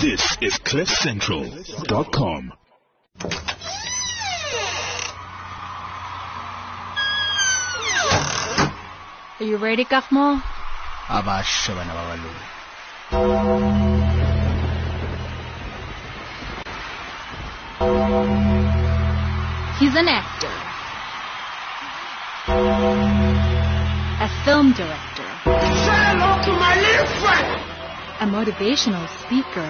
This is CliffCentral.com. Are you ready, Kakmo? Abasha bana babalungu. He's an actor, a film director, Say hello to my little friend. a motivational speaker,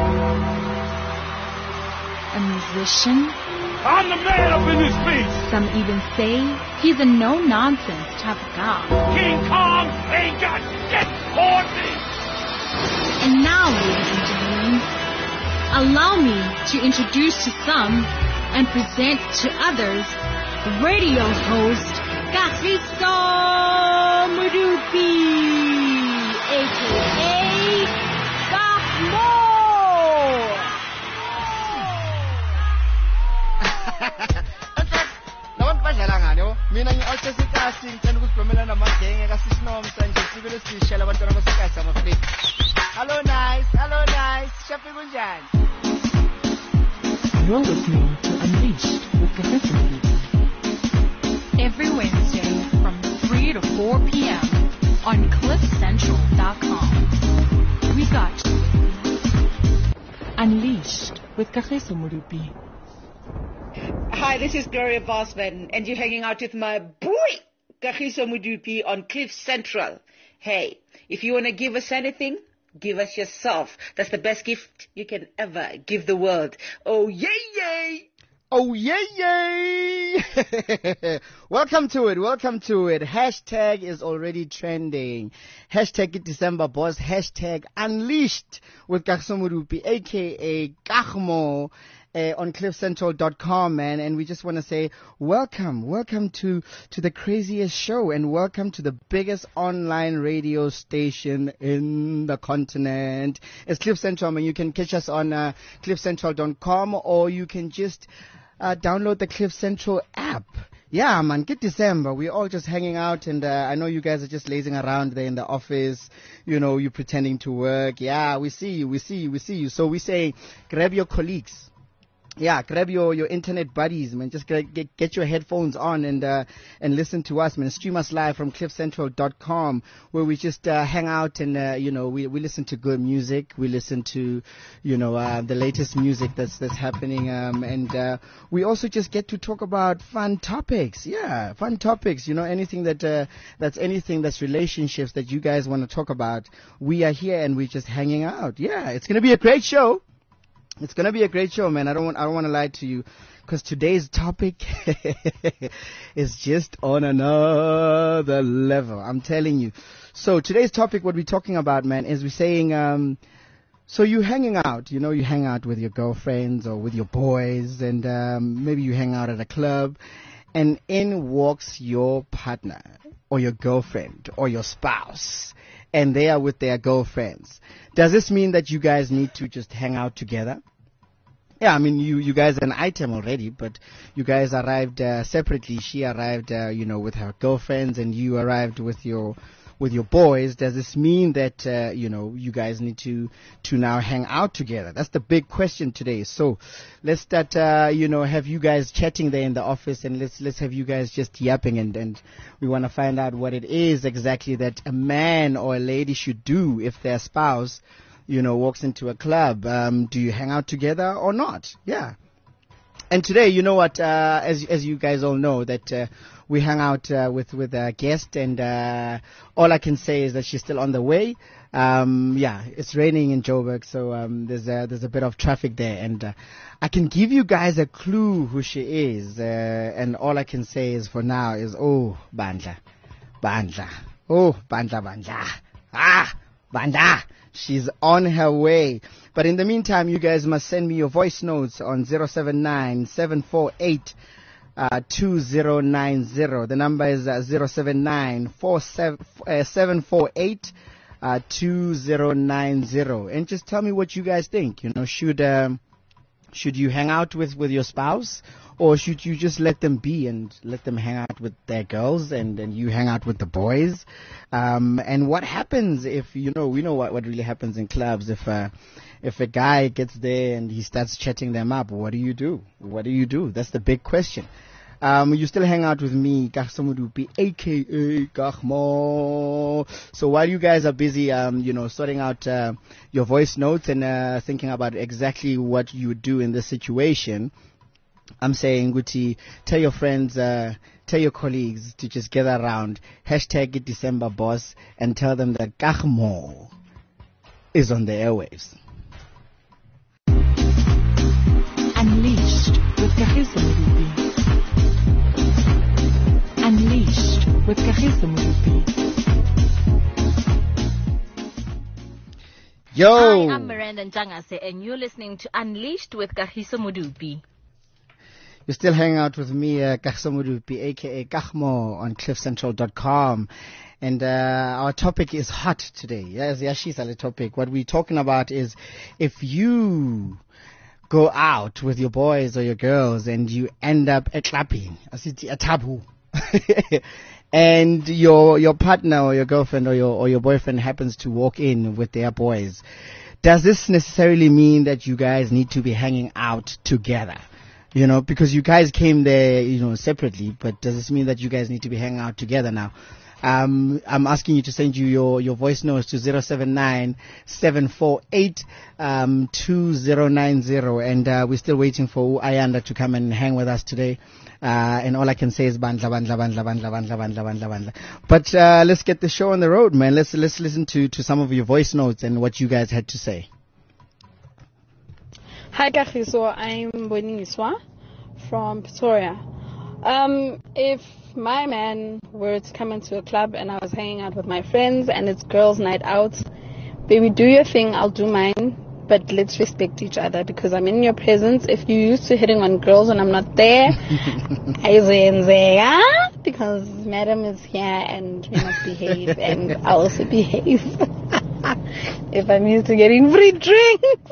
a musician. I'm the man up in this piece. Some even say he's a no-nonsense type of guy. King Kong ain't got shit on me. And now, ladies and gentlemen, allow me to introduce to some and present to others radio host Kagiso Modupi, a.k.a. Kakmo. Nabantu badlala ngani yo? Mina ngi-Altus Ikasi ngicela ukusiblomela namagenge kasisinomsa nje sibile sishela abantwana basekasi amafrika. Hello nice. Shafi kunjani? You're listening to Unleashed with Kagiso Modupi. Every Wednesday from 3 to 4 p.m. on CliffCentral.com. We got Unleashed with Kagiso Modupi. Hi, this is Gloria Bosman, and you're hanging out with my boy, Kagiso Modupi, on Cliff Central. Hey, if you want to give us anything, give us yourself. That's the best gift you can ever give the world. Oh, yay! Oh, yay! Welcome to it. Hashtag is already trending. Hashtag December boss. Hashtag Unleashed with Kagiso Modupi, a.k.a. Kakmo. On CliffCentral.com, man, and we just want to say welcome to the craziest show, and welcome to the biggest online radio station in the continent. It's Cliff Central, man. You can catch us on CliffCentral.com, or you can just download the Cliff Central app. Yeah, man, get December. We're all just hanging out, and I know you guys are just lazing around there in the office. You know, you're pretending to work. Yeah, we see you. So we say, grab your colleagues. Yeah, grab your internet buddies, man. Just get your headphones on and listen to us, man. Stream us live from CliffCentral.com, where we just hang out and we listen to good music. We listen to the latest music that's happening, and we also just get to talk about fun topics. Yeah, fun topics. Anything that's relationships that you guys want to talk about. We are here and we're just hanging out. Yeah, it's gonna be a great show. It's gonna be a great show, man. I don't want to lie to you, because today's topic is just on another level. I'm telling you. So today's topic, what we're talking about, man, is we're saying, so you hanging out, you hang out with your girlfriends or with your boys, and maybe you hang out at a club, and in walks your partner or your girlfriend or your spouse, and they are with their girlfriends. Does this mean that you guys need to just hang out together? Yeah, I mean, you guys are an item already, but you guys arrived separately. She arrived, with her girlfriends, and you arrived with your boys. Does this mean that, you guys need to now hang out together? That's the big question today. So let's start, have you guys chatting there in the office, and let's have you guys just yapping, and we want to find out what it is exactly that a man or a lady should do if their spouse, walks into a club. Do you hang out together or not? Yeah. And today, you know what, as you guys all know, that we hang out with a guest, and all I can say is that she's still on the way. It's raining in Joburg, so there's a bit of traffic there, and I can give you guys a clue who she is, and all I can say is for now is, Bandla, Bandla. She's on her way. But in the meantime, you guys must send me your voice notes on 079-748 2090. The number is 079-748 2090. And just tell me what you guys think. Should Should you hang out with your spouse, or should you just let them be and let them hang out with their girls, and then you hang out with the boys? And what happens if, we know what really happens in clubs if a guy gets there and he starts chatting them up? What do you do? What do you do? That's the big question. You still hang out with me, Kagiso Modupi, aka Kagmo. So while you guys are busy, sorting out your voice notes and thinking about exactly what you would do in this situation, I'm saying, Guti, tell your friends, tell your colleagues to just gather around, hashtag December Boss, and tell them that Kagmo is on the airwaves. Unleashed with Kagiso Modupi. Unleashed with Kagiso Modupi. Yo! Hi, I'm Miranda Njangase, and you're listening to Unleashed with Kagiso Modupi. You're still hanging out with me, Kagiso Modupi, aka Kagmo, on cliffcentral.com. And our topic is hot today. Yes, Yashi's a topic. What we're talking about is if you go out with your boys or your girls and you end up a tabu. And your partner or your girlfriend or your boyfriend happens to walk in with their boys, does this necessarily mean that you guys need to be hanging out together? Because you guys came there, separately, but does this mean that you guys need to be hanging out together now? I'm asking you to send you your voice notes to 079-748-2090, and we're still waiting for Ayanda to come and hang with us today. And all I can say is bandla. But let's get the show on the road, man. Let's listen to some of your voice notes and what you guys had to say. Hi Kagiso, I'm Boniswa from Pretoria. If my man were to come into a club and I was hanging out with my friends and it's girls' night out, baby, do your thing, I'll do mine, but let's respect each other because I'm in your presence. If you're used to hitting on girls and I'm not there, because madam is here and we must behave, and I'll also behave. If I'm used to getting free drinks.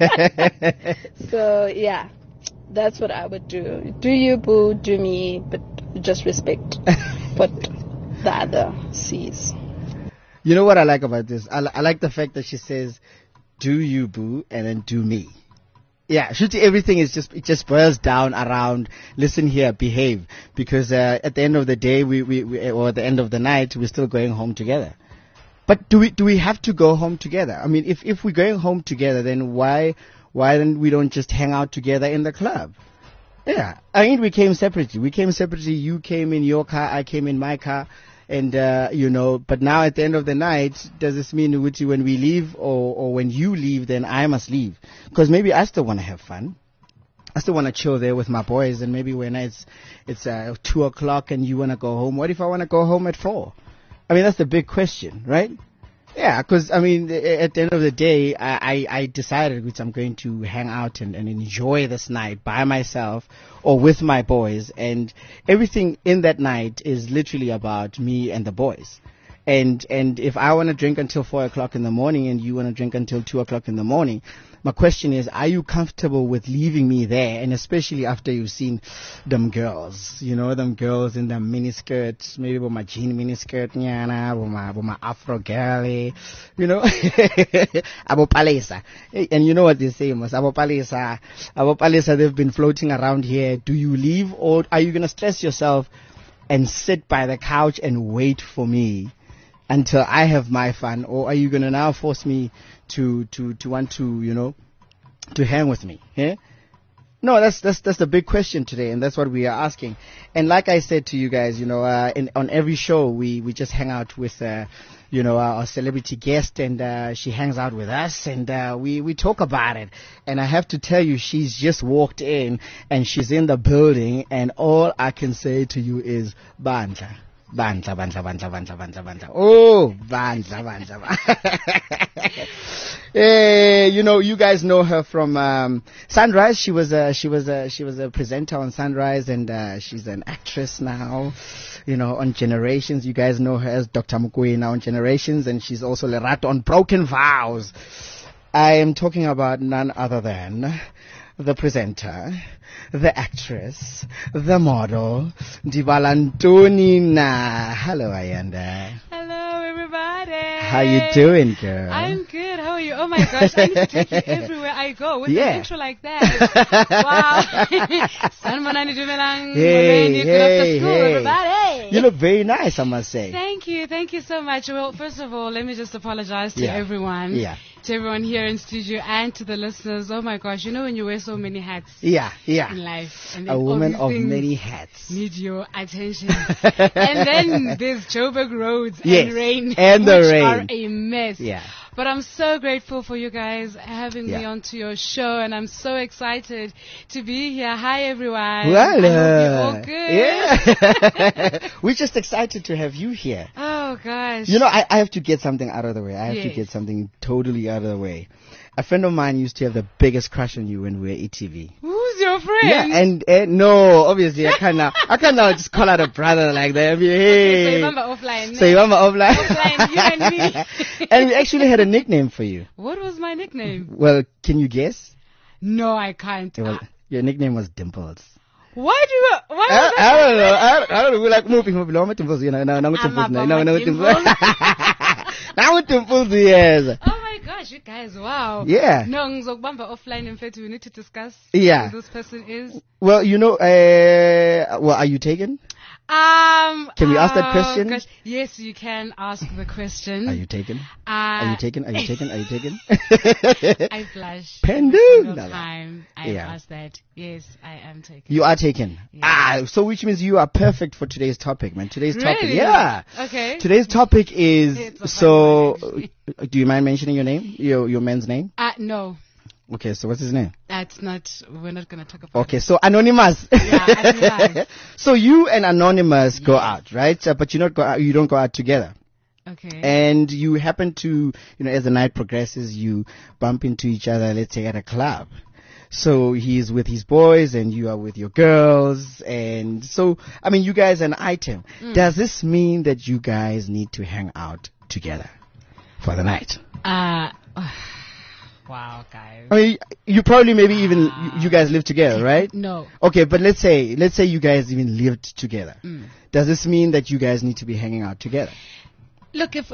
So yeah, that's what I would do. Do you, boo, do me, but just respect what the other sees. You know what I like about this? I like the fact that she says, do you, boo, and then do me. Yeah, shooting everything it just boils down around, listen here, behave. Because at the end of the day, we or at the end of the night, we're still going home together. But do we have to go home together? I mean, if we're going home together, then why then we don't just hang out together in the club? Yeah, I mean, we came separately. You came in your car, I came in my car, and but now at the end of the night, does this mean when we leave or when you leave, then I must leave? Because maybe I still want to have fun. I still want to chill there with my boys, and maybe when it's 2 o'clock and you want to go home, what if I want to go home at 4? I mean, that's the big question, right? Yeah, because, I mean, at the end of the day, I decided which I'm going to hang out and enjoy this night by myself or with my boys. And everything in that night is literally about me and the boys. And if I want to drink until 4 o'clock in the morning and you want to drink until 2 o'clock in the morning, my question is, are you comfortable with leaving me there? And especially after you've seen them girls, them girls in the mini skirts, maybe with my jean mini skirt, with my afro girly, Abo Palesa. And you know what they say, Abo Palesa, they've been floating around here. Do you leave, or are you going to stress yourself and sit by the couch and wait for me until I have my fun? Or are you going to now force me to want to, to hang with me? Yeah? No, that's the big question today, and that's what we are asking. And like I said to you guys, on every show we just hang out with our celebrity guest, and she hangs out with us, and we talk about it. And I have to tell you, she's just walked in and she's in the building, and all I can say to you is Bandla. Bandla. Oh, Bandla. You guys know her from Sunrise. She was a presenter on Sunrise, and she's an actress now. On Generations. You guys know her as Dr. Mukwe now on Generations, and she's also Lerato on Broken Vows. I am talking about none other than the presenter, the actress, the model, Ndibala Ntoni na. Hello, Ayanda. Hello, everybody. How you doing, girl? I'm good. How are you? Oh my gosh, I need to take you everywhere I go with an intro like that. Wow. Sanmanani Dumelang. Hey, everybody. You look very nice, I must say. Thank you so much. Well, first of all, let me just apologize to everyone. To everyone here in studio and to the listeners. Oh my gosh, you know when you wear so many hats in life. And a woman of many hats. Need your attention. And then there's Joburg roads and rain. And the which rain. are a mess. Yeah. But I'm so grateful for you guys having me onto your show, and I'm so excited to be here. Hi, everyone. Well, I hope you're all good. Yeah. We're just excited to have you here. Oh, gosh. You know, I have to get something out of the way. I have to get something totally out of the way. A friend of mine used to have the biggest crush on you when we were at ETV. Who's your friend? Yeah, and no, obviously I can't now just call out a brother like that. I mean, hey. So you remember offline. So you remember offline? Offline, you and me. And we actually had a nickname for you. What was my nickname? Well, can you guess? No, I can't. Well, your nickname was Dimples. Why do you? Why I don't know. I don't know. We're like moving. Dimples, you know. No, Dimples. No, Dimples. Now Dimples, yes. Oh my gosh, you guys! Wow. Yeah. No, ngizokubamba offline. In fact, we need to discuss. Yeah. Who this person is. Well, you know. Well, are you taken? Can we ask that question? Gosh. Yes, you can ask the question. Are you taken? Are you taken? Are you taken? Are you taken? I blush. Pendu. Time I asked that. Yes, I am taken. You are taken. Yeah. So which means you are perfect for today's topic, man. Today's topic. Really? Yeah. Okay. Today's topic is so. Do you mind mentioning your name? Your man's name? No. Okay, so what's his name? That's not. We're not gonna talk about. Okay, so Anonymous. Yeah, Anonymous. So you and Anonymous go out, right? But you don't go out together. Okay. And you happen to, as the night progresses, you bump into each other. Let's say at a club. So he's with his boys and you are with your girls, and so you guys are an item. Does this mean that you guys need to hang out together for the night? Wow, guys. I mean, you probably maybe even you guys live together, right? No. Okay, but let's say you guys even lived together. Does this mean that you guys need to be hanging out together? Look, if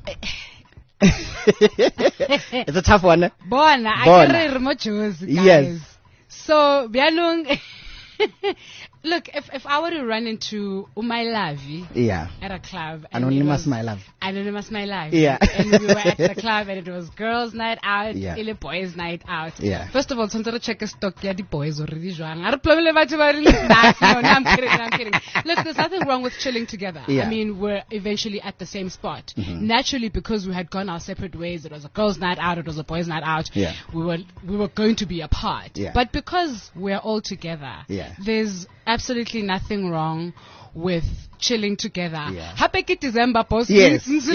it's a tough one. Bona, I can't remote guys. Yes. So, Bianung. Look, if I were to run into my Lavi at a club. Anonymous my love. Anonymous my life. Yeah. And we were at the club and it was girls' night out, или boys' night out. Yeah. First of all, to check a stock, the boys already joined. No, I'm kidding. Look, there's nothing wrong with chilling together. Yeah. I mean, we're eventually at the same spot. Naturally, because we had gone our separate ways, it was a girls' night out, it was a boys' night out. Yeah. We were going to be apart. Yeah. But because we're all together, there's absolutely nothing wrong with chilling together. Happy December, boss. Yes. So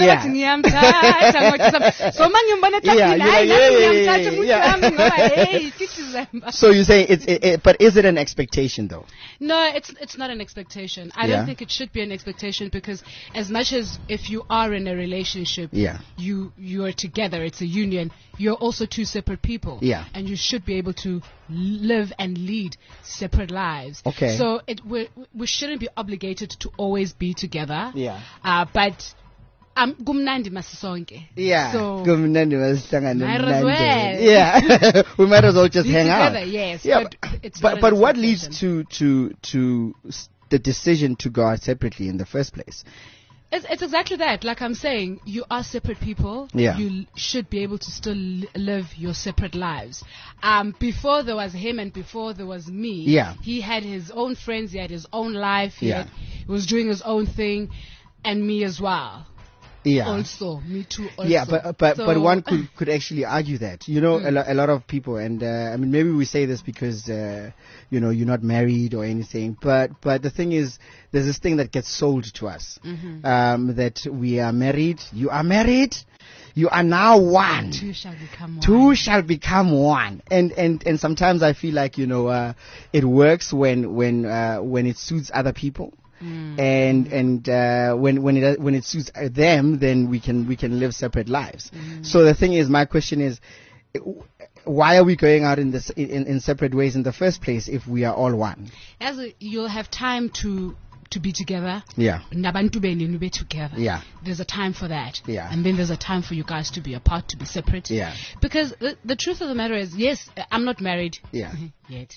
you're saying but is it an expectation though? No, it's not an expectation. I don't think it should be an expectation, because as much as if you are in a relationship, you are together, it's a union, you're also two separate people. And you should be able to live and lead separate lives. Okay. So we shouldn't be obligated to always be together. But gumnandi masisonke. So Gumnandi might as well. We might as well just be hang together, out. Yes. But what leads to the decision to go out separately in the first place? It's exactly that. Like I'm saying, you are separate people. You should be able to still live your separate lives. Before there was him and before there was me, he had his own friends, he had his own life, he was doing his own thing, and me as well. Also, me too. Also. But one could actually argue that, a lot of people, and I mean, maybe we say this because you're not married or anything, but the thing is, there's this thing that gets sold to us, that we are married, you are married, you are now one. Two shall become one. Two shall become one. And sometimes I feel like it works when it suits other people. And when it suits them, then we can live separate lives. So the thing is, my question is, why are we going out in this in separate ways in the first place if we are all one? You'll have time to be together. Yeah. Together. Yeah. There's a time for that. Yeah. And then there's a time for you guys to be apart, to be separate. Yeah. Because the truth of the matter is, yes, I'm not married. Yeah. Yet.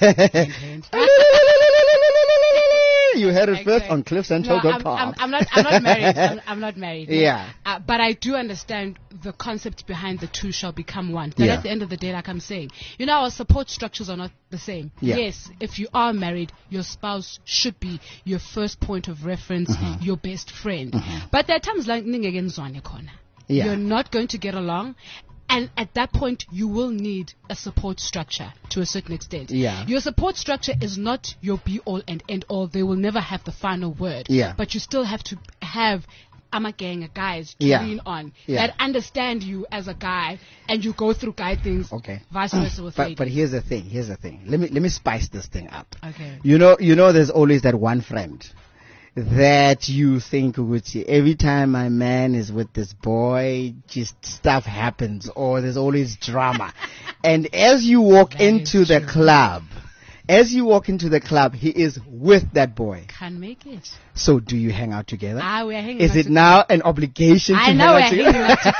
You heard it first on CliffCentral.com. I'm not married. I'm not married. Yeah. But I do understand the concept behind the two shall become one. That at the end of the day, like I'm saying, our support structures are not the same. Yeah. Yes, if you are married, your spouse should be your first point of reference, your best friend. But there are times like you're not going to get along. And at that point, you will need a support structure to a certain extent. Yeah. Your support structure is not your be-all and end-all. They will never have the final word. Yeah. But you still have to have a gang of guys to lean on that understand you as a guy, and you go through guy things. Okay. Vice versa with ladies. But here's the thing. Let me spice this thing up. Okay. You know, there's always that one friend that you think, every time my man is with this boy, just stuff happens, or there's always drama. And as you walk into the club, he is with that boy. Can't make it. So do you hang out together? We're hanging Is it now an obligation to hang out together?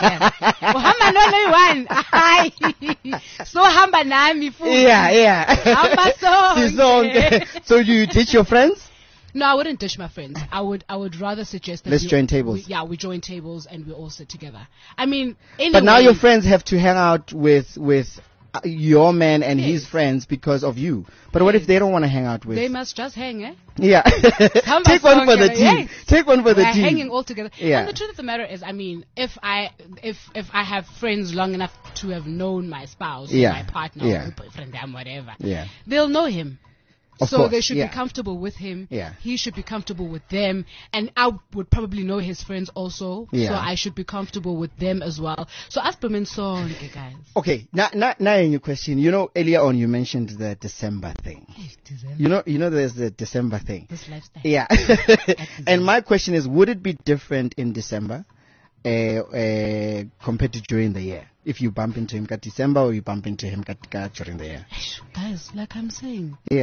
So hamba nami futhi. Yeah. Hamba sonke. So you teach your friends? No, I wouldn't ditch my friends. I would rather suggest that let's join tables. We join tables and we all sit together. I mean, anyway, but now your friends have to hang out with your man and his friends because of you. But what if they don't want to hang out with? They must just hang, eh? Yeah. Take one for the team. Take one for the team. Hanging all together. Yeah. And the truth of the matter is, I mean, if I have friends long enough to have known my spouse, or my partner, or my boyfriend, and whatever, they'll know him. So they should be comfortable with him. Yeah. He should be comfortable with them. And I would probably know his friends also. Yeah. So I should be comfortable with them as well. So ask them so, guys. Okay. Now in your question, earlier on you mentioned the December thing. December. You know there's the December thing. This lifestyle. Yeah. And my question is, would it be different in December compared to during the year? If you bump into him at December or you bump into him during the year? Guys, like I'm saying. Yeah.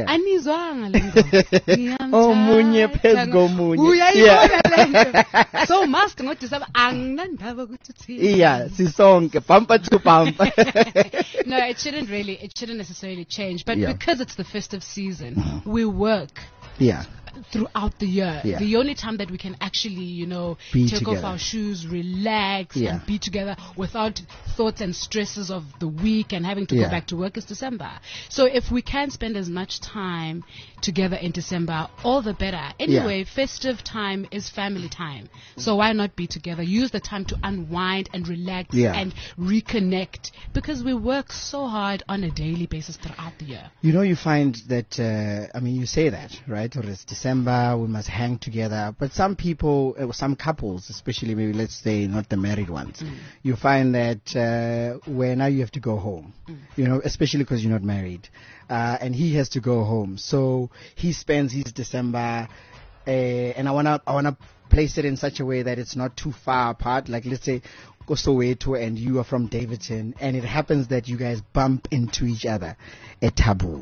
Oh, munye pesgo munye. Yeah. So mask not December. Yeah, sisonke bumper to bumper. No, it shouldn't necessarily change. But because it's the festive season, we work. Yeah. Throughout the year. Yeah. The only time that we can actually, take off our shoes, relax, and be together without thoughts and stresses of the week and having to go back to work is December. So if we can spend as much time together in December, all the better. Anyway, festive time is family time. So why not be together? Use the time to unwind and relax and reconnect, because we work so hard on a daily basis throughout the year. You find that, you say that, right? Or it's December, we must hang together. But some people, some couples, especially maybe let's say not the married ones, you find that where now you have to go home, especially because you're not married, and he has to go home. So he spends his December, and I wanna place it in such a way that it's not too far apart. Like let's say Soweto and you are from Davidson, and it happens that you guys bump into each other at Taboo.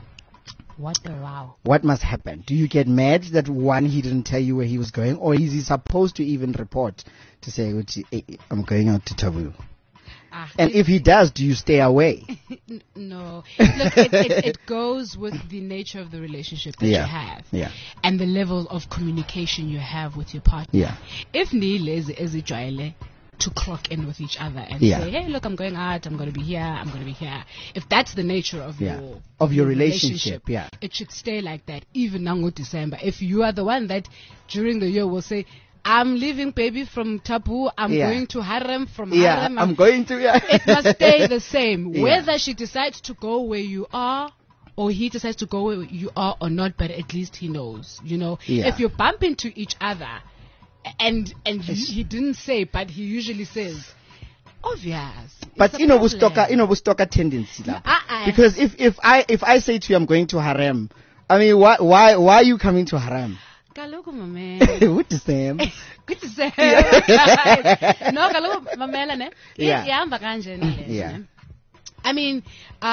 What must happen? Do you get mad that he didn't tell you where he was going, or is he supposed to even report to say, I'm going out to Taboo? And if he does, do you stay away? No. Look, it goes with the nature of the relationship that you have. Yeah. And the level of communication you have with your partner. Yeah. If Neil is to clock in with each other and say, hey, look, I'm going out, I'm going to be here, I'm going to be here. If that's the nature of your relationship, it should stay like that, even now in December. If you are the one that during the year will say, I'm leaving baby from Taboo, I'm going to Harem from Harem. I'm going to, It must stay the same. Whether she decides to go where you are, or he decides to go where you are or not, but at least he knows, If you bump into each other, and he didn't say, but he usually says, obvious. But we stalker tendency, because if I say to you I'm going to Harem, I mean why are you coming to Harem? Kaloku mama. Good to say. Good to say. No, kaloku mamela ne. Yeah. I mean,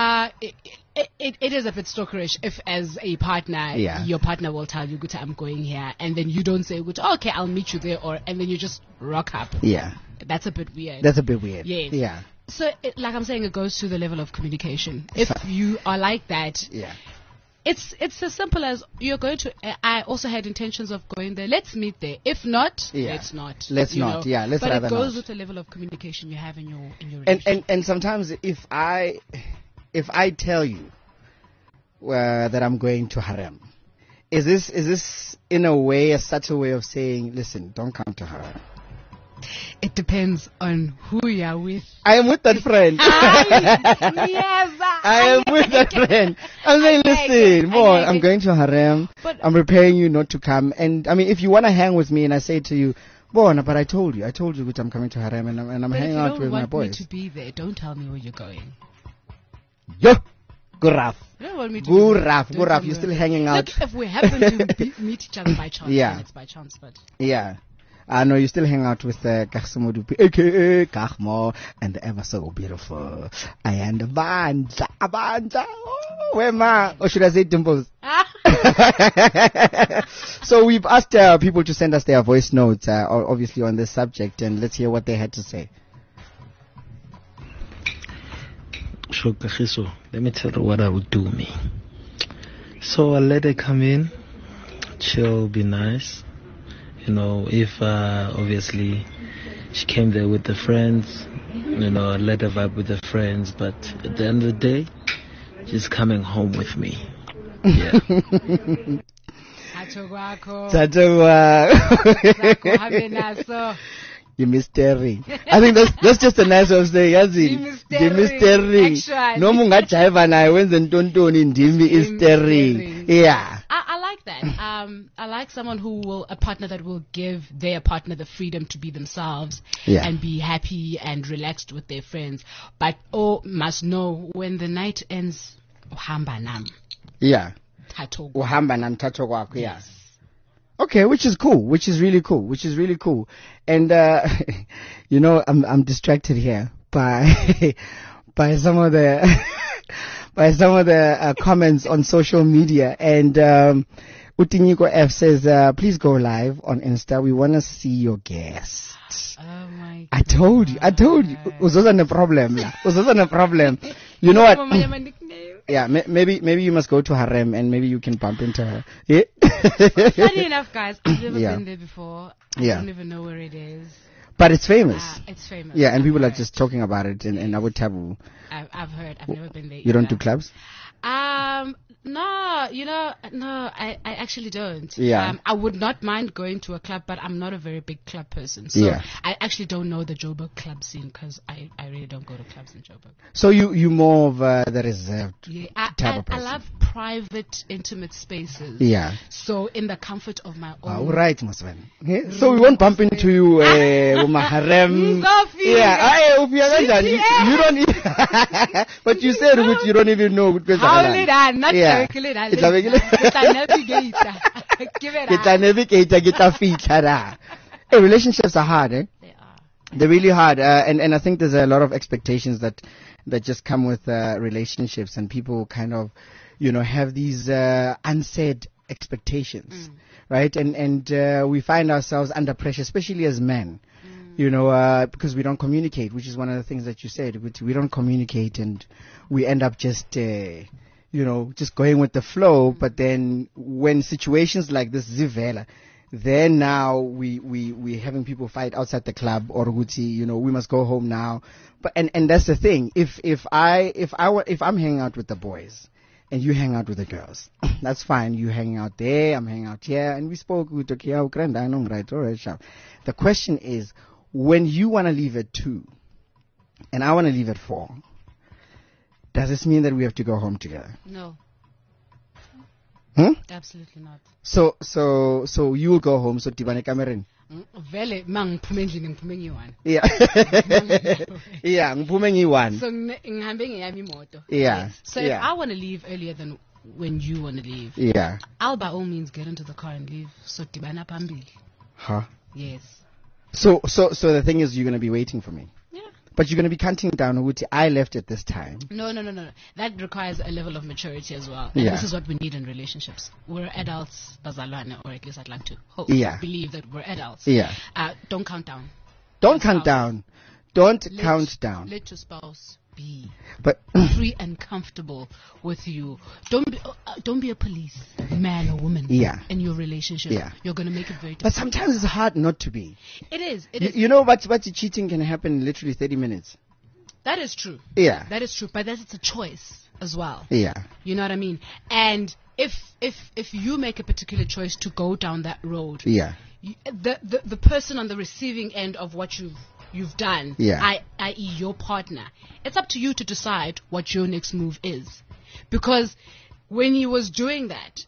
it is a bit stalkerish if, as a partner, your partner will tell you, "Good, I'm going here," and then you don't say, "Good, okay, I'll meet you there," and then you just rock up. Yeah, that's a bit weird. Yes. Yeah. So, like I'm saying, it goes to the level of communication. If you are like that, it's as simple as you're going to. I also had intentions of going there. Let's meet there. If not, let's not. Let's not. Yeah, let's. But rather it goes not. with the level of communication you have in your relationship. And sometimes if I tell you that I'm going to harem, is this in a way a subtle way of saying, listen, don't come to harem? It depends on who you're with. I am with that friend. I am with that friend. I'm saying, listen, boy, I'm going to harem. I'm preparing you not to come. And I mean, if you want to hang with me and I say to you, boy, but I told you that I'm coming to harem and I'm hanging out with my boys. If you don't want me to be there, don't tell me where you're going. Yo, good rough. You don't want me to good rough. You're still hanging out. Look, if we happen to meet each other by chance, then it's by chance, but. Yeah. No, you still hang out with Kagiso Modupi, a.k.a. Kagmo, and the ever so beautiful and Abanja. Where ma? Or should I say Dimples? So we've asked people to send us their voice notes, obviously on this subject, and let's hear what they had to say. Sure, Kagiso, let me tell you what I would do me. So I'll let her come in, she'll be nice. You know, if obviously she came there with the friends, you know, I let her vibe with the friends, but at the end of the day, she's coming home with me. Yeah. You mystery. I think that's just a nice way of saying, the mystery. No munga jaiva na wenze ntontoni ndimi mystery. Yeah. I like that. I like someone a partner that will give their partner the freedom to be themselves and be happy and relaxed with their friends. But must know when the night ends, uhamba nam. Yeah. Uhamba nam thato kwakho. Yeah. Okay, which is really cool. And you know, I'm distracted here by some of the comments on social media, and Utinyiko F says, please go live on Insta. We want to see your guests. Oh my God. I told you. Uzozana problem. You know what? Yeah, maybe you must go to harem and maybe you can bump into her. Yeah? Funny enough, guys, I've never been there before. I don't even know where it is. But it's famous. It's famous. Yeah, and people are just talking about it in Abu Tabu. I've heard. I've never been there. You don't do clubs? No, I actually don't. Yeah. I would not mind going to a club, but I'm not a very big club person. So I actually don't know the Joburg club scene because I really don't go to clubs in Joburg. So you more of the reserved type of person? I love private, intimate spaces. Yeah. So in the comfort of my own. All right, Musman. Yeah. So we won't bump into you, Maharem. Yeah. You don't even. But you said you don't even know. Relationships are hard, eh? They are. They're really hard, and I think there's a lot of expectations that just come with relationships, and people kind of, you know, have these unsaid expectations, right? And we find ourselves under pressure, especially as men. You know, because we don't communicate, which is one of the things that you said. We don't communicate, and we end up just, just going with the flow. But then when situations like this zivela, then now we having people fight outside the club, or we must go home now. But and that's the thing. If I'm hanging out with the boys, and you hang out with the girls, that's fine. You hang out there, I'm hanging out here, and we spoke with okay, right? All right, sharp. The question is, when you want to leave at 2 and I want to leave at 4, does this mean that we have to go home together? No. Absolutely not. So you will go home, so tibane kamerin. Vele ngiphume ngiyiwan. Yeah. Yeah, ngiphume ngiyiwan. So ngihambe ngeyami imoto. Yeah. So if I want to leave earlier than when you want to leave, I'll by all means get into the car and leave. So tibana phambili. Huh? Yes. So the thing is, you're going to be waiting for me. Yeah. But you're going to be counting down, Uti, I left at this time. No. That requires a level of maturity as well. And this is what we need in relationships. We're adults, Bazalwane, or at least I'd like to hope, believe that we're adults. Yeah. Don't count down. Don't count down. Don't count down. Let your spouse be but free and comfortable with you. Don't be a police man or woman in your relationship. Yeah. You're going to make it very difficult. But sometimes it's hard not to be. It is. You know what cheating can happen in literally 30 minutes. That is true. Yeah. That is true. But it's a choice as well. Yeah. You know what I mean? And if you make a particular choice to go down that road, the person on the receiving end of what you've done, i.e. your partner, it's up to you to decide what your next move is. Because when he was doing that,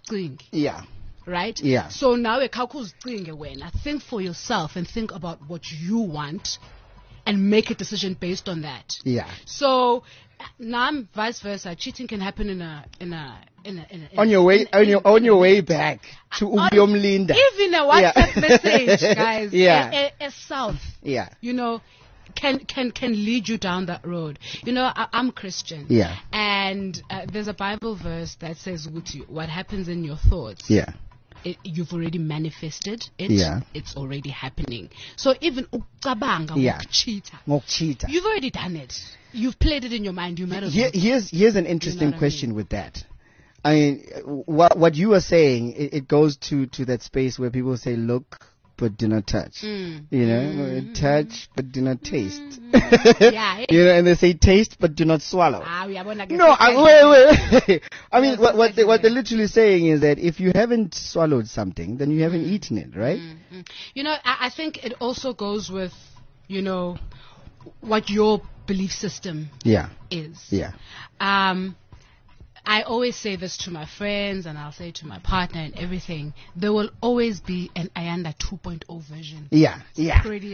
right? Yeah. So now think for yourself and think about what you want and make a decision based on that. Yeah. So now vice versa, cheating can happen in a on your way back to Linda. Even a WhatsApp message, guys. A south. Yeah. You know, can lead you down that road. You know, I'm Christian. Yeah. And there's a Bible verse that says, what happens in your thoughts. Yeah. You've already manifested it. Yeah. It's already happening. So even cheater, you've already done it. You've played it in your mind. You might as well. Here's an interesting question with that. I mean, what you are saying, it goes to that space where people say, look, but do not touch. You know, touch, but do not taste. You know, and they say taste, but do not swallow. No, wait. I mean, what they're literally saying is that if you haven't swallowed something, then you haven't eaten it, right? You know, I think it also goes with, you know, what your belief system is. Yeah. I always say this to my friends, and I'll say it to my partner and everything. There will always be an Ayanda 2.0 version. Yeah. Pretty,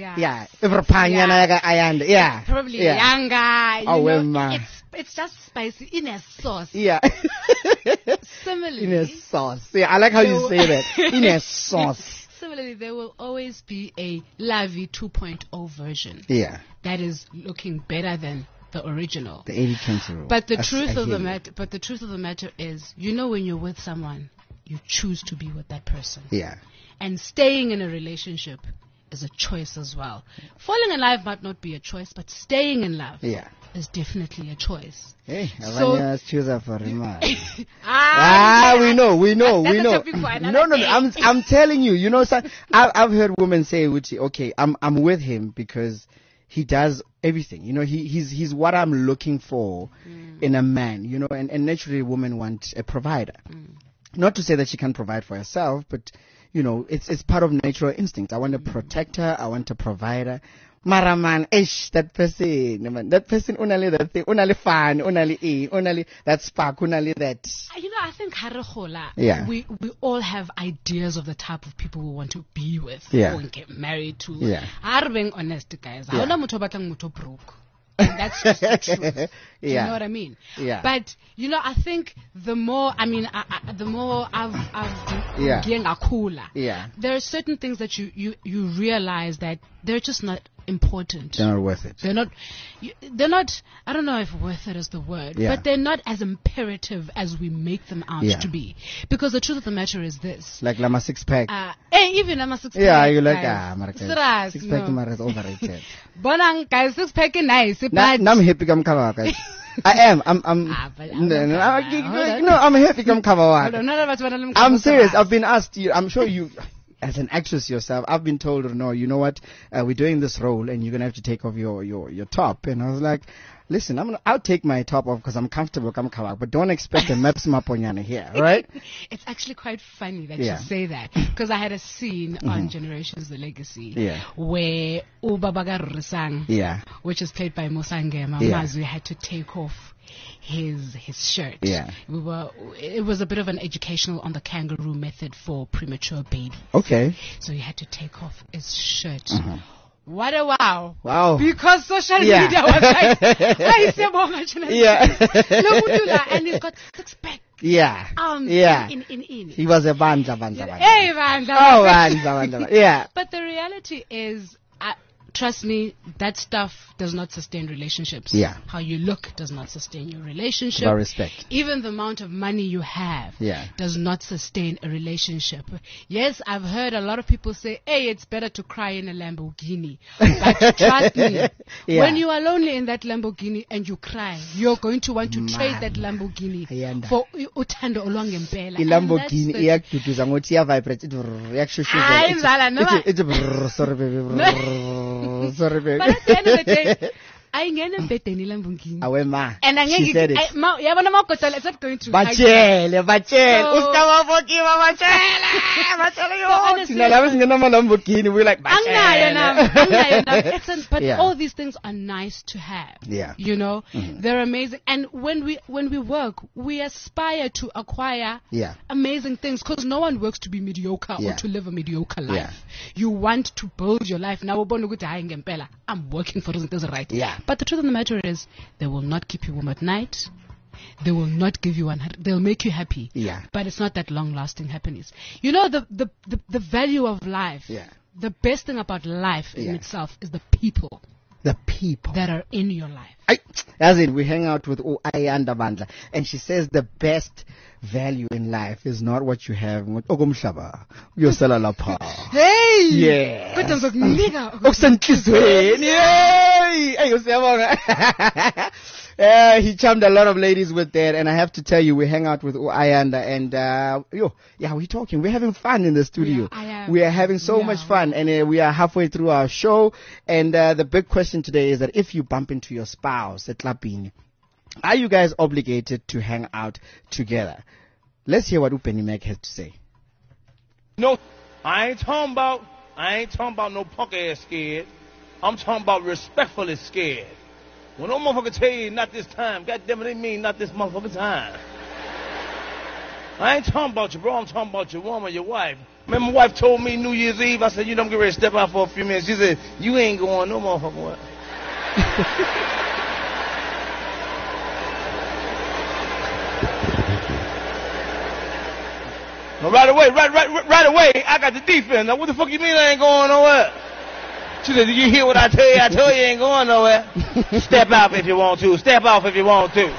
Probably younger. It's just spicy in a sauce. Yeah. Similarly. In a sauce. Yeah, I like how you say that. In a sauce. Similarly, there will always be a Lavi 2.0 version. Yeah. That is looking better than the original. The 80-20 rule. But the truth of the matter is, you know, when you're with someone, you choose to be with that person. Yeah. And staying in a relationship is a choice as well. Falling in love might not be a choice, but staying in love is definitely a choice. Hey, so, choose for we know. No. I'm telling you. You know, I've heard women say, okay, I'm with him because he does everything. You know, he's what I'm looking for in a man. You know, and naturally, women want a provider. Not to say that she can't provide for herself, but you know, it's part of natural instinct. I want to protect her. I want to provide her. Maraman, that person, only that thing, only fun, only that spark, only that. You know, I think we all have ideas of the type of people we want to be with or get married to. I'm being honest, guys. I don't want broke. And that's just the truth. You know what I mean? Yeah. But you know, I think the more I've getting cooler. Yeah. There are certain things that you realize that they're just not important. They're not worth it. They're not. I don't know if worth it is the word, but they're not as imperative as we make them out to be. Because the truth of the matter is this: like Lama 6-pack. Even Lama 6-pack. Yeah, you like 6-pack is overrated. Bonang guys, 6-pack is nice. I'm happy come cover. I am. I'm happy come cover. I'm serious. I've been asked. I'm sure you. As an actress yourself, I've been told, no, you know what, we're doing this role and you're going to have to take off your top. And I was like, listen, I'll take my top off because I'm comfortable, but don't expect a maps maponyana here, right? It's actually quite funny that you say that, because I had a scene on Generations The Legacy where Ubabaga Risang, which is played by Musangema Mazwi, had to take off his shirt. It was a bit of an educational on the kangaroo method for premature babies. Okay. So he had to take off his shirt. What a wow. Wow. Because social media was like, and he's got 6-pack. Yeah. In. He was a banja. Hey, banja. Oh, banja. Yeah. But the reality is, trust me, that stuff does not sustain relationships. Yeah. How you look does not sustain your relationship. About respect. Even the amount of money you have does not sustain a relationship. Yes, I've heard a lot of people say, hey, it's better to cry in a Lamborghini. But trust me, when you are lonely in that Lamborghini and you cry, you're going to want to trade that Lamborghini for uthando olwangempela. Lamborghini iyakududuza ngothi iya vibrate sorry baby. Sorry baby. But at the end of the day, I ain't bedeni Lamborghini. Awema. And I she said it. Yabona makotela it's not going to. Bachele. Uskawa fokiwa bachele. Thina laba singena Lamborghini we like bachele. But all these things are nice to have. Yeah. You know, they're amazing. And when we work, we aspire to acquire amazing things because no one works to be mediocre or to live a mediocre life. Yeah. You want to build your life. Now I'm working for those things, right? Yeah. But the truth of the matter is, they will not keep you warm at night. They will not give you they'll make you happy. Yeah. But it's not that long-lasting happiness. You know, the value of life. Yeah. The best thing about life in itself is the people. The people that are in your life. As in, we hang out with Ayanda Bandla, and she says the best value in life is not what you have. Hey! Yeah. He charmed a lot of ladies with that, and I have to tell you, we hang out with Ayanda, and we're talking. We're having fun in the studio. We are having so much fun, and we are halfway through our show. And the big question today is that if you bump into your spouse at Lapini, are you guys obligated to hang out together? Let's hear what Upeni Mac has to say. No, I ain't talking about no punk ass scared. I'm talking about respectfully scared. When no motherfucker tell you not this time, goddamn it, they mean not this motherfucker time. I ain't talking about you, bro. I'm talking about your woman, your wife. Remember, my wife told me New Year's Eve, I said, you don't get ready to step out for a few minutes. She said, you ain't going no motherfucker way. Now, right away, I got the defense. Now, what the fuck you mean I ain't going nowhere? She said, did you hear what I tell you? I told you ain't going nowhere. Step out if you want to. Step off if you want to.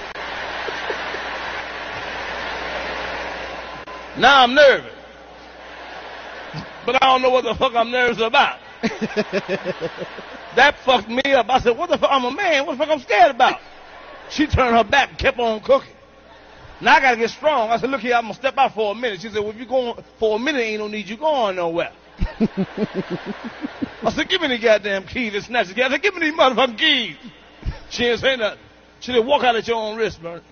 Now I'm nervous. But I don't know what the fuck I'm nervous about. That fucked me up. I said, what the fuck? I'm a man. What the fuck I'm scared about? She turned her back and kept on cooking. Now I gotta get strong. I said, look here, I'm gonna step out for a minute. She said, well, if you're going for a minute, ain't no need you going nowhere. I said, give me the goddamn key to snatch the key. I said, give me these motherfucking keys. She didn't say nothing. She said, walk out at your own risk, man.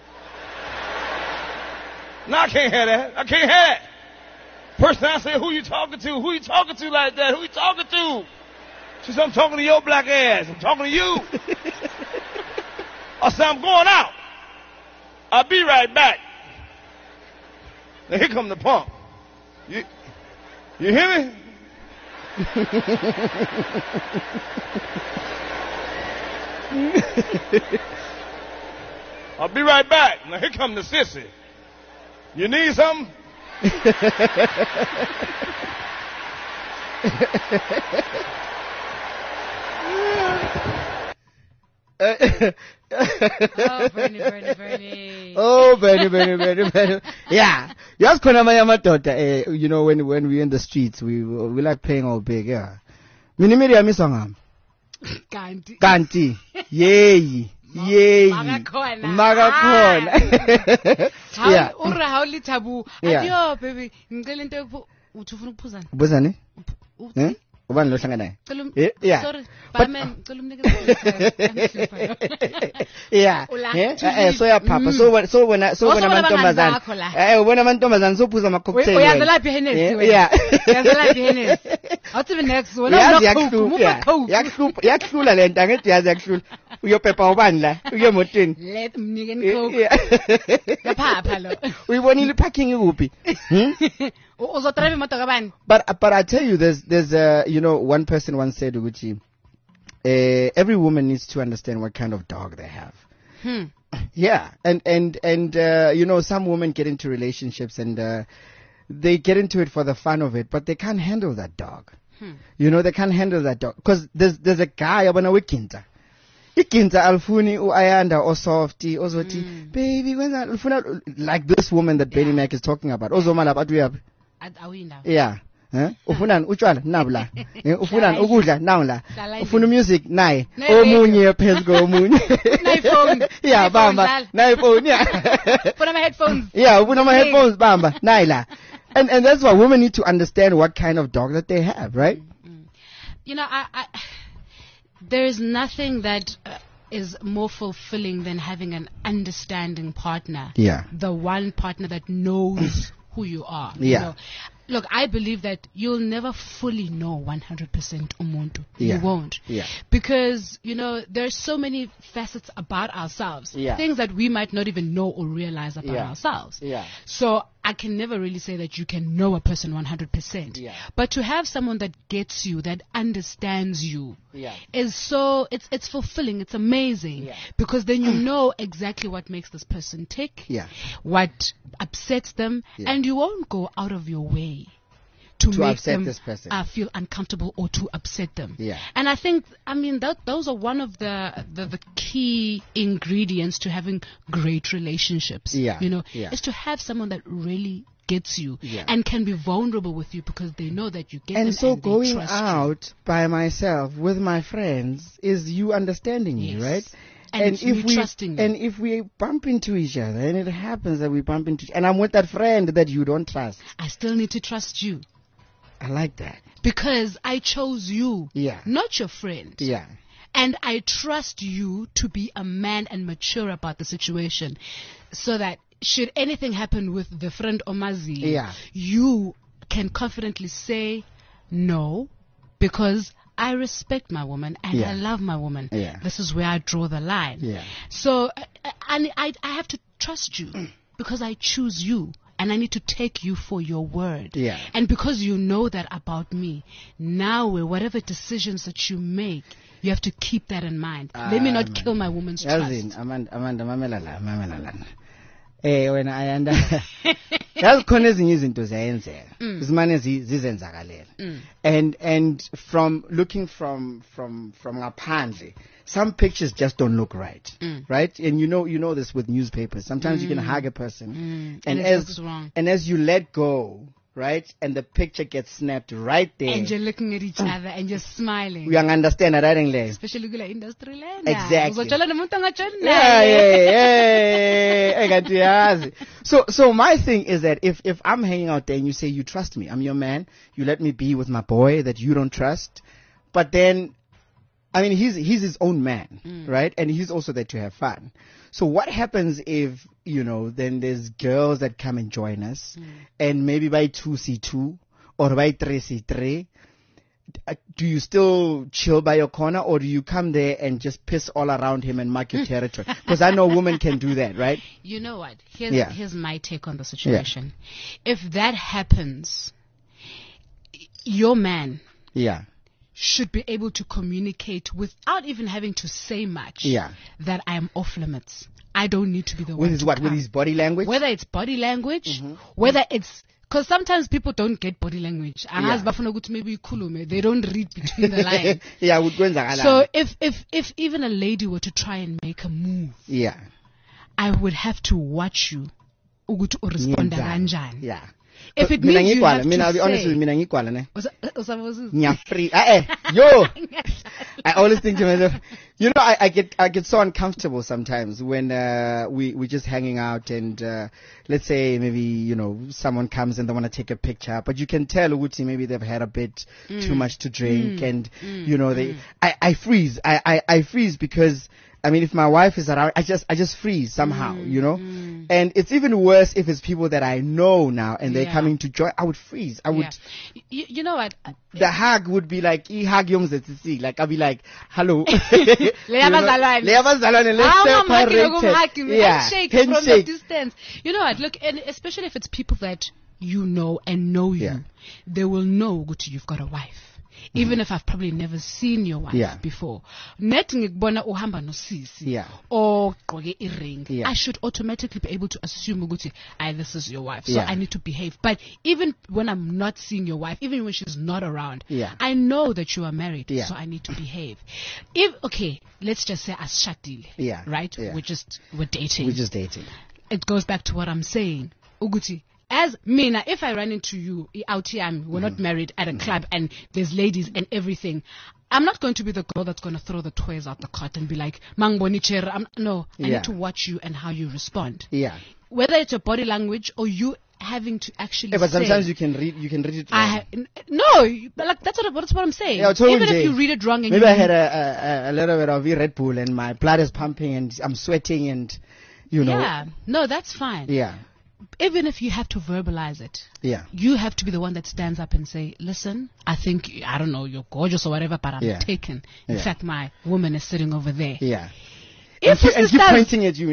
No, I can't have that. I can't have that. Person, I said, who you talking to? Who you talking to like that? Who you talking to? She said, I'm talking to your black ass. I'm talking to you. I said, I'm going out. I'll be right back. Now here come the pump. You hear me? I'll be right back. Now here come the sissy. You need something? Oh, Bernie. Oh, Bernie. Yeah. Yes, you know, when we're in the streets, we like playing all big, yeah. Minimiri amisangam. Kanti. Yay. Magakhona. Yeah. Ura hawli tabu. Adiyo, baby. Ngicela into uthi ufuna ukuphuzana. Ubuzani? Ubani lo hlangana naye? Yeah. Sorry. Barman, cela umnikeze. Yeah. So ya papa. So when amantombazana. When amantombazana sophuza ama cocktail. Uyazela lapha Hennessy wena. Yeah. Uyazela lapha Hennessy. Awuthi next wena yakuhlula lento angithi yazi yakuhlula. Uyopepa ubani la? Uyemotweni. Let mnikeni coke. Yaphapha lo. Uyibonile parking ikuphi? Uzodrive imoto kabani? But I tell you, there's you know, one person once said, Uguchi, every woman needs to understand what kind of dog they have. Yeah, and you know, some women get into relationships and they get into it for the fun of it, but they can't handle that dog. You know, they can't handle that dog. Because there's a guy, abana wekinta. Ikinta alfuni uayanda or softy or zoti. Baby, when alfuna, like this woman that Benny Mac is talking about. Ozomala batuyab. Yeah. Ufunan utshwala nabla. Ufunan ukudla nawla. Ufuna music naye. Omunye phezulu omunye. iPhone. Yeah, bamba. iPhone, yeah. Put on my headphones. Yeah, put on my headphones, bamba. Naila. And that's why women need to understand what kind of dog that they have, right? You know, there is nothing that is more fulfilling than having an understanding partner. Yeah. The one partner that knows who you are. Yeah. You know? Look, I believe that you'll never fully know 100% umuntu. Yeah. You won't. Yeah. Because, you know, there's so many facets about ourselves. Yeah. Things that we might not even know or realize about ourselves. Yeah. So I can never really say that you can know a person 100%. Yeah. But to have someone that gets you, that understands you, Yeah. is so, it's fulfilling, it's amazing. Yeah. Because then you know exactly what makes this person tick, Yeah. what upsets them, and you won't go out of your way to make upset them this person. Feel uncomfortable or to upset them. Yeah. And I think, I mean, those are one of the key ingredients to having great relationships. Yeah. You know, Yeah. is to have someone that really gets you Yeah. and can be vulnerable with you because they know that you get them And so and they going trust out by myself with my friends is you understanding me, Yes. right? And it's me trusting you. And if we bump into each other, and it happens that we bump into and I'm with that friend that you don't trust, I still need to trust you. I like that. Because I chose you, Yeah. not your friend. Yeah. And I trust you to be a man and mature about the situation so that should anything happen with the friend Omazi, Yeah. you can confidently say no because I respect my woman and Yeah. I love my woman. Yeah. This is where I draw the line. Yeah. So I have to trust you because I choose you. And I need to take you for your word. Yeah. And because you know that about me, now whatever decisions that you make, you have to keep that in mind. Let me not kill my woman's trust. Amanda, mamela lana. When I under yazi khona ezinye izinto ziyenzeka izimane zizenzakalela and from looking from ngaphandle, some pictures just don't look right, right? And you know this with newspapers. Sometimes you can hug a person, and as you let go, right, and the picture gets snapped right there, and you're looking at each other and you're smiling. We understand that, especially kula industry lena. Exactly. Yeah. So my thing is that if I'm hanging out there and you say you trust me, I'm your man, you let me be with my boy that you don't trust, but then, I mean, he's his own man, right? And he's also there to have fun. So what happens if, then there's girls that come and join us, and maybe by 2C2 or by 3C3, do you still chill by your corner, or do you come there and just piss all around him and mark your territory? Because I know women can do that, right? You know what? Here's my take on the situation. Yeah. If that happens, your man should be able to communicate without even having to say much that I am off limits. I don't need to be the one. With his body language? Whether it's body language, whether it's... Because sometimes people don't get body language. They don't read between the lines. So if even a lady were to try and make a move, I would have to watch you. Yeah. If it means you have to I'll be honest with you, free. Yo, I always think to myself, I get so uncomfortable sometimes when we're just hanging out and let's say maybe someone comes and they want to take a picture, but you can tell Uguti maybe they've had a bit too much to drink and I freeze. I freeze because I mean, if my wife is around, I just freeze somehow, And it's even worse if it's people that I know now and they're coming to join. I would freeze. I would. You know what? The hug would be like, like I'll be like, hello. Let's separate. Handshake from the distance. You know what? Look, and especially if it's people that you know and know you, they will know you've got a wife. even if I've probably never seen your wife before. Net ngikubona uhamba nosisi or gqoke i-ring. I should automatically be able to assume ukuthi this is your wife, so I need to behave. But even when I'm not seeing your wife, even when she's not around, I know that you are married, so I need to behave. Okay, let's just say as shadile, right? We're dating. We're just dating. It goes back to what I'm saying. Uguti, as Mina, if I run into you, we're not married at a club and there's ladies and everything, I'm not going to be the girl that's going to throw the toys out the cart and be like, Mangboni chera. No, I need to watch you and how you respond. Yeah. Whether it's your body language or you having to actually but sometimes you can read it wrong. That's what I'm saying. Even if you read it wrong. And maybe I had a little bit of Red Bull and my blood is pumping and I'm sweating and, you know. Yeah. No, that's fine. Yeah. Even if you have to verbalize it, you have to be the one that stands up and say, listen, I think, I don't know, you're gorgeous or whatever, but I'm taken. In fact, my woman is sitting over there. Yeah. And keep pointing at you.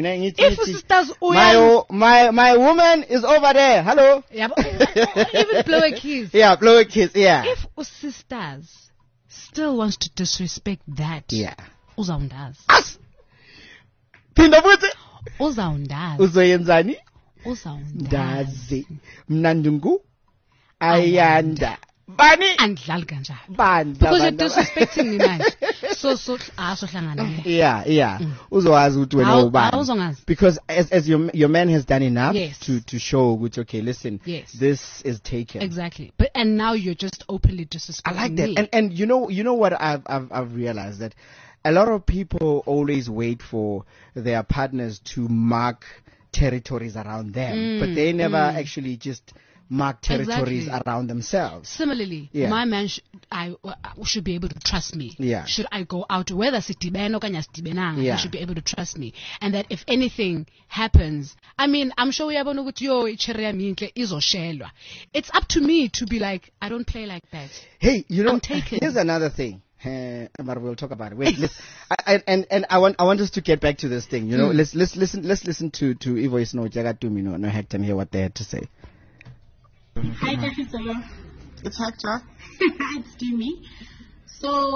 My woman is over there. Hello. Yeah, even blow a kiss. Yeah, blow a kiss. Yeah. If sisters still wants to disrespect that, uzawundazi. Pinda futhi. Uzawundazi. Uzoyenzani? Uzawundazi. Mnandungu. Ayanda. Bani andlali kanjani bani because you're disrespecting me manje so hlangana uzowazi ukuthi wena ubani because as your man has done enough to show which okay listen this is taken exactly and now you're just openly disrespecting I like that and you know what I've realized that a lot of people always wait for their partners to mark territories around them but they never actually just mark territories around themselves. Similarly, my man should be able to trust me. Should I go out, whether sitibeno kanya sitibenanga, he should be able to trust me. And that if anything happens, I mean, I'm sure uyabona ukuthi yo icheria minhle izoshelwa. It's up to me to be like, I don't play like that. Hey, you know, here's another thing. But we'll talk about it. Wait, I want us to get back to this thing. You know, let's listen to Ivo Snow, Jagatumi, no Hector here what they had to say. Hi, Hector. It's Hector. It's Jimmy. So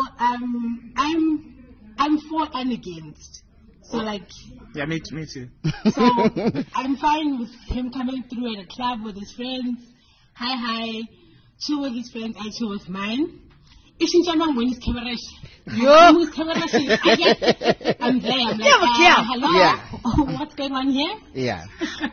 I'm for and against. So like. Yeah, me too. So I'm fine with him coming through at a club with his friends. Hi. Chill with his friends. I chill with mine. When he's I'm there. I'm like, hello. Yeah. What's going on here? Yeah.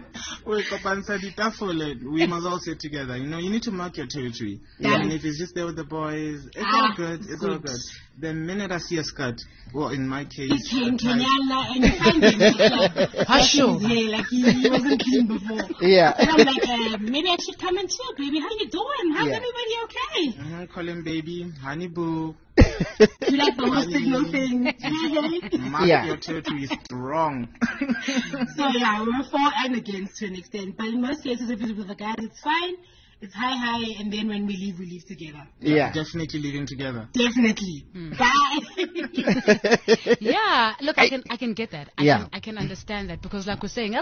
We must all sit together. You know, you need to mark your territory. Yeah. And if it's just there with the boys, it's all good. It's all good. The minute I see a skirt, well, in my case, and you find him in the club. Like he wasn't clean before. Yeah. And I'm like, maybe I should come and chill, baby. How you doing? How's everybody okay? Call him baby, honey boo. You like the whole signal thing? Mark your territory is strong. So yeah, we're for and against to an extent. But in most cases, if it's with the guys, it's fine. It's hi, and then when we leave together. Yeah. Definitely living together. Definitely. Bye. Yeah, look, I can get that. I can understand that because like we're saying,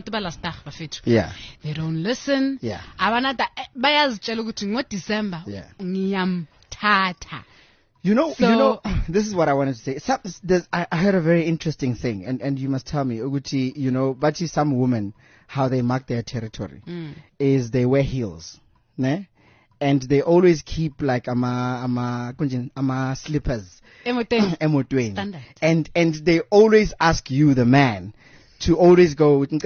they don't listen. Yeah. December. Yeah. You know, this is what I wanted to say. I heard a very interesting thing, and you must tell me, Uguti, you know, but some women, how they mark their territory is they wear heels, ne? And they always keep like ama slippers, Standard. and they always ask you, the man, to always go to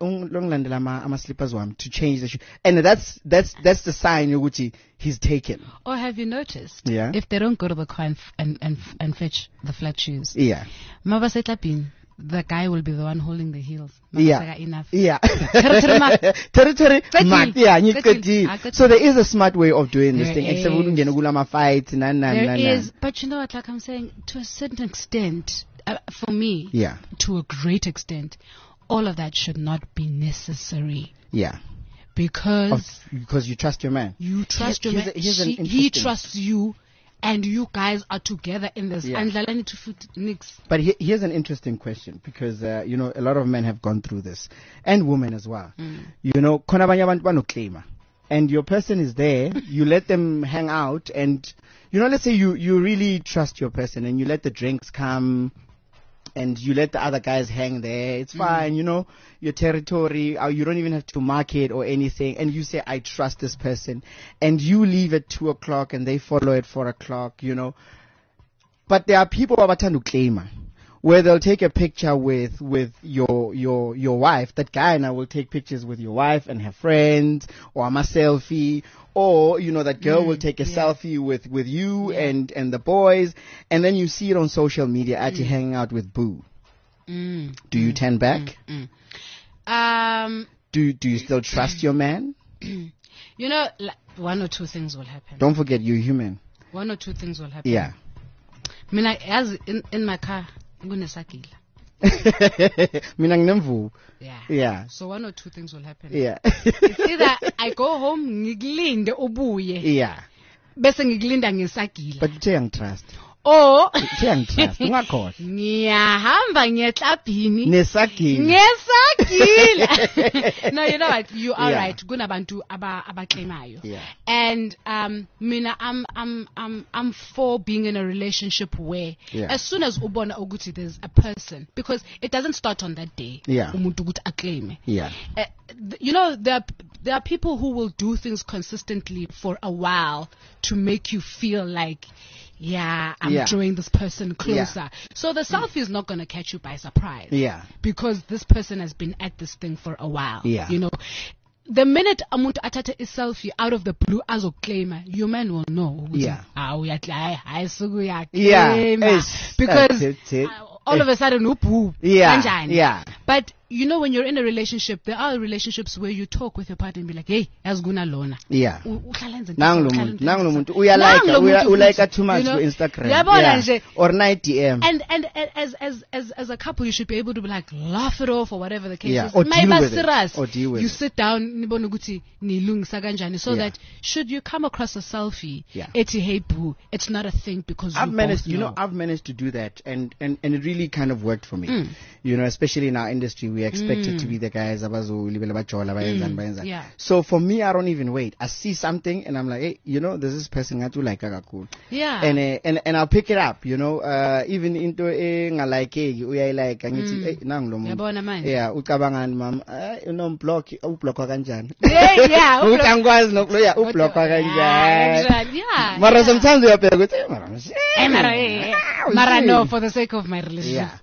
change the shoe, and that's the sign Uguti he's taken. Or have you noticed? Yeah. If they don't go to the car and fetch the flat shoes. Yeah. The guy will be the one holding the heels. Yeah. Enough. Yeah. Territory mark. Yeah. So there is a smart way of doing this thing. There is. But you know what, like I'm saying, to a certain extent, for me, to a great extent, all of that should not be necessary. Yeah. Because you trust your man. You trust your man. He trusts you. And you guys are together in this. And but here's an interesting question because you know a lot of men have gone through this and women as well. You know, konabanya abantu banoclaimer. and your person is there, you let them hang out, and let's say you really trust your person, and you let the drinks come, and you let the other guys hang there. It's fine, your territory. You don't even have to mark it or anything. And you say, I trust this person, and you leave at 2:00, and they follow at 4:00. But there are people who are claim, where they'll take a picture with your wife. That guy and I will take pictures with your wife and her friends, or I'm a selfie, or that girl will take a selfie with you and the boys, and then you see it on social media actually hanging out with boo. Do you turn back? Do you still trust your man? One or two things will happen. Don't forget, you're human. One or two things will happen. Yeah. I mean, as in my car, I'm going to sakila. Yeah. So one or two things will happen. Yeah. It's either I go home, ngiglinde ubuye. Yeah. Bese ngiglinda ngisakila. But you don't trust. Oh, ngiyahamba ngeklabhini nesagila. No, you know what? You are right. Kunabantu abaclaimayo. Yeah. And mina I'm for being in a relationship where as soon as ubona ukuthi there's a person, because it doesn't start on that day. Yeah. Umuntu ukuthi aclaim. Yeah. There are people who will do things consistently for a while to make you feel like, I'm drawing this person closer. Yeah. So the selfie is not going to catch you by surprise. Yeah. Because this person has been at this thing for a while. Yeah. The minute umuntu athatha a selfie out of the blue as a claimer, your man will know. Yeah. Because all of a sudden, yeah. But when you're in a relationship, there are relationships where you talk with your partner and be like, hey, asguna lona. Yeah. Nangu Ulike too much to Instagram. Or night DM. And as a couple, you should be able to be like, laugh it off or whatever the case is. Or deal with it. Or deal with you sit down, so that should you come across a selfie, hey boo, it's not a thing because I've managed to do that, and it really kind of worked for me. Especially in our industry, we expect it to be the guys So for me, I don't even wait. I see something and I'm like, hey, there's this person I do like cool. Yeah. And I'll pick it up, even into like ucabangan mam block kanjani. Mara sometimes we are Mara no, for the sake of my relationship. Yeah.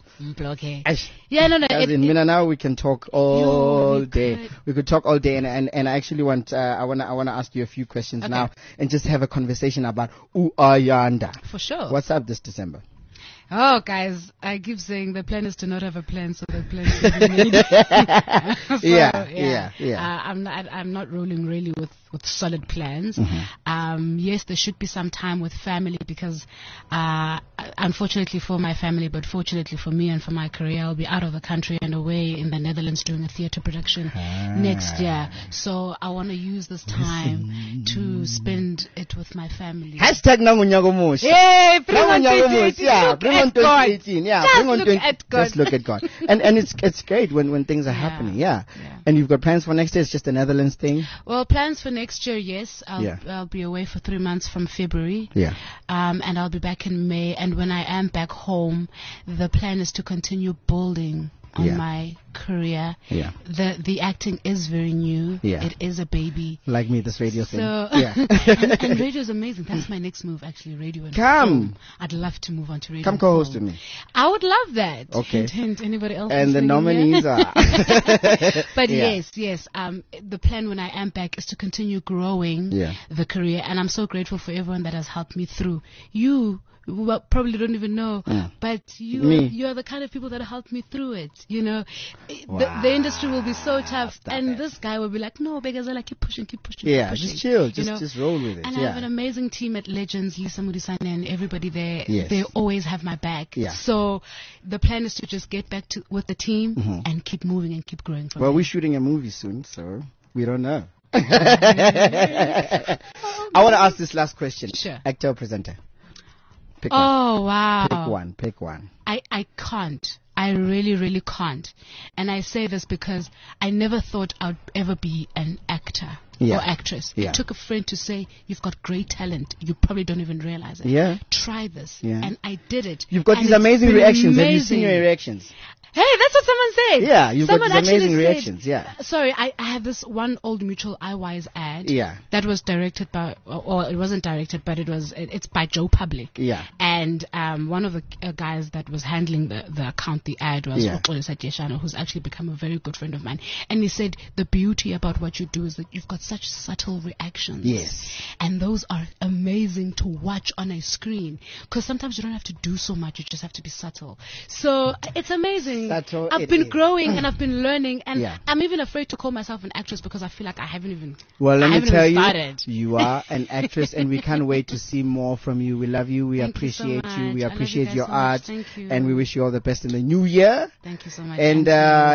No. Now we can talk all day. We could talk all day, and I actually want I wanna ask you a few questions now, and just have a conversation about Uyanda. For sure. What's up this December? Oh, guys, I keep saying the plan is to not have a plan, so the plan is to be made. I'm not rolling really with solid plans. Yes, there should be some time with family because, unfortunately for my family, but fortunately for me and for my career, I'll be out of the country and away in the Netherlands doing a theatre production next year. So I want to use this time to spend it with my family. Hashtag Nangunyagomush. Hey, bring on 2018. Bring on 2018. Just look at God. And it's great when things are happening. Yeah. And you've got plans for next year? It's just a Netherlands thing? Well, plans for next year, yes. I'll be away for 3 months from February. Yeah. And I'll be back in May. And when I am back home, the plan is to continue building on my career. Yeah. The acting is very new. Yeah. It is a baby. Like me, this radio thing. And radio is amazing. That's my next move, actually, radio and film. I'd love to move on to radio. Come co-host with me. I would love that. Okay. Hint, anybody else? And the nominees are. But yes. The plan when I am back is to continue growing the career, and I'm so grateful for everyone that has helped me through. You probably don't even know, but you're the kind of people that helped me through it. The industry will be so tough, and this guy will be like, no, Begazela, keep pushing. Yeah, just chill, just roll with it. And I have an amazing team at Legends, Lisa Mudisane and everybody there. They always have my back. Yeah. So the plan is to just get back with the team and keep moving and keep growing. We're shooting a movie soon, so we don't know. I want to ask this last question. Sure. Actor or presenter? Pick one. Wow. Pick one. I can't. I really, really can't. And I say this because I never thought I'd ever be an actor or actress. It took a friend to say, you've got great talent. You probably don't even realize it. Yeah. Try this. Yeah. And I did it. You've got these amazing reactions. Have you seen your reactions? Hey, that's what someone said. Yeah, you've got these amazing reactions. Yeah. Sorry, I had this one old Mutual iWise ad. Yeah. That was directed by, or it wasn't directed, but it's by Joe Public. Yeah. And one of the guys that was handling the account, the ad, was Oxolisa Jeshana, who's actually become a very good friend of mine. And he said the beauty about what you do is that you've got such subtle reactions. Yes. And those are amazing to watch on a screen, because sometimes you don't have to do so much, you just have to be subtle. So it's amazing. I've been growing and I've been learning, and I'm even afraid to call myself an actress because I feel like I haven't even Well, let me tell you, started. You are an actress, and we can't wait to see more from you. We love you. We appreciate you. We appreciate your art, and we wish you all the best in the new year. Thank you so much. And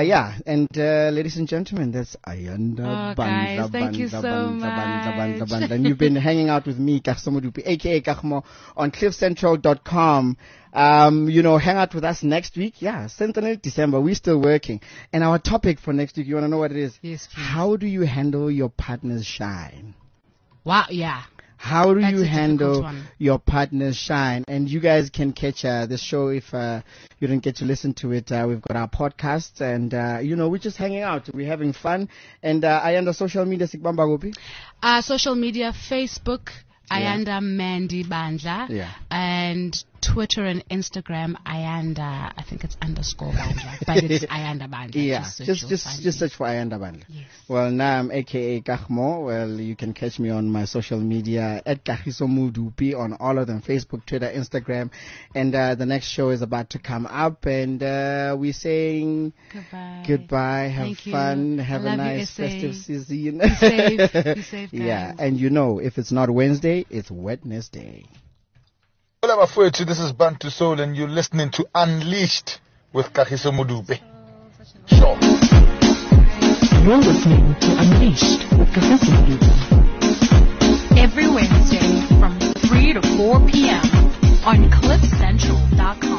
ladies and gentlemen, that's Ayanda guys, thank you so much. And you've been hanging out with me, Kagiso Modupi, aka Kagmo, on cliffcentral.com. Hang out with us next week. Yeah, 7th December. We're still working. And our topic for next week, you want to know what it is? Yes, please. How do you handle your partner's shine? Wow, yeah. How do you handle your partner's shine? And you guys can catch this show if you didn't get to listen to it. We've got our podcast, and we're just hanging out. We're having fun. And Ayanda, social media, Sikbamba Gopi? Social media, Facebook, Ayanda Mandy Bandla, and Twitter and Instagram, Ayanda, I think it's _ Bandla, but it's Ayanda Bandla. Yeah, just search for Ayanda Bandla. Yes. Well, now I'm aka Kagmo. Well, you can catch me on my social media at Kagiso Modupi on all of them, Facebook, Twitter, Instagram. And the next show is about to come up, and we're saying goodbye. Have fun. Have a nice festive season. Be safe. Be safe, guys. Yeah, and if it's not Wednesday, it's Wednesday. Hello, this is Bantu Soul, and you're listening to Unleashed with Kagiso Modupi. Sure. You're listening to Unleashed with Kagiso Modupi. Every Wednesday from 3 to 4 p.m. on cliffcentral.com.